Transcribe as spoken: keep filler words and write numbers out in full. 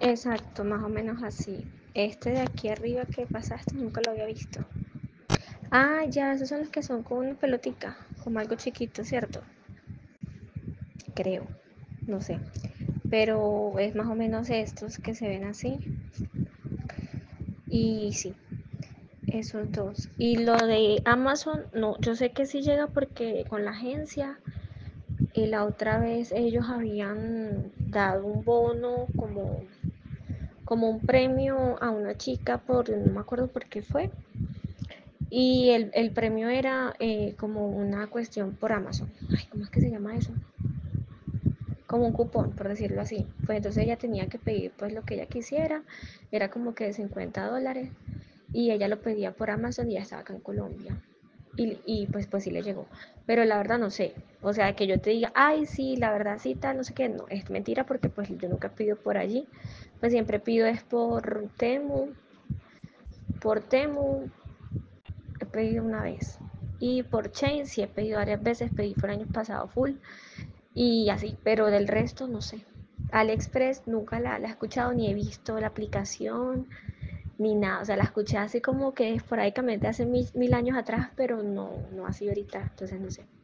Exacto, más o menos así. Este de aquí arriba que pasaste nunca lo había visto. Ah, ya, esos son los que son con una pelotica, como algo chiquito, ¿cierto? Creo, no sé. Pero es más o menos estos que se ven así. Y sí, esos dos. Y lo de Amazon, no, yo sé que sí llega porque con la agencia, y la otra vez ellos habían dado un bono como, como un premio a una chica por, no me acuerdo por qué fue. Y el, el premio era eh, como una cuestión por Amazon. Ay, ¿cómo es que se llama eso? Como un cupón, por decirlo así. Pues entonces ella tenía que pedir pues lo que ella quisiera, era como que de cincuenta dólares y ella lo pedía por Amazon y ya estaba acá en Colombia. Y, y pues pues sí le llegó. Pero la verdad no sé, o sea, que yo te diga, ay sí, la verdad sí, tal, no sé qué, no, es mentira porque pues yo nunca pido por allí, pues siempre pido es por Temu, por Temu he pedido una vez. Y por Chain sí he pedido varias veces, pedí por años pasados full y así, pero del resto no sé. AliExpress nunca la, la he escuchado ni he visto la aplicación ni nada. O sea, la escuché así como que esporádicamente hace mil, mil años atrás, pero no, no así ahorita. Entonces no sé.